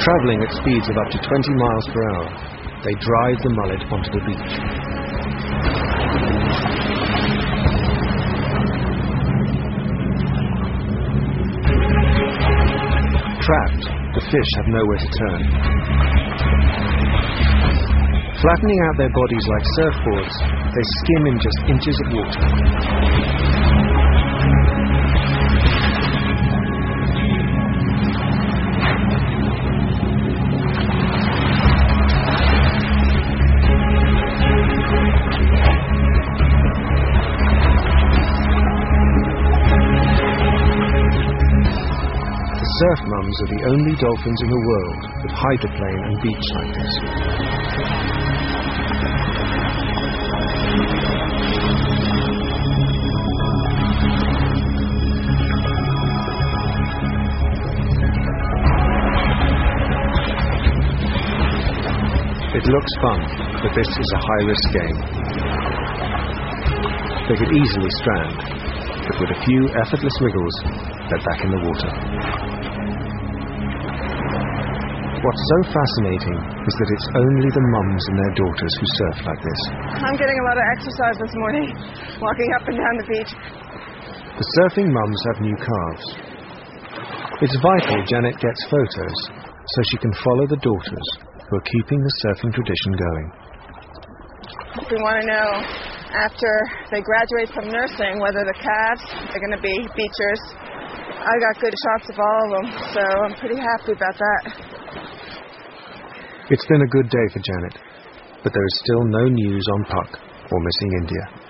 Travelling at speeds of up to 20 miles per hour, they drive the mullet onto the beach. Trapped, the fish have nowhere to turn. Flattening out their bodies like surfboards, they skim in just inches of water. Surf mums are the only dolphins in the world with hydroplane and beach like this. It looks fun, but this is a high-risk game. They could easily strand, but with a few effortless wiggles, they're back in the water. What's so fascinating is that it's only the mums and their daughters who surf like this. I'm getting a lot of exercise this morning, walking up and down the beach. The surfing mums have new calves. It's vital Janet gets photos so she can follow the daughters who are keeping the surfing tradition going. We want to know, after they graduate from nursing, whether the calves are going to be beachers. I got good shots of all of them, so I'm pretty happy about that. It's been a good day for Janet, but there is still no news on Puck or Missing India.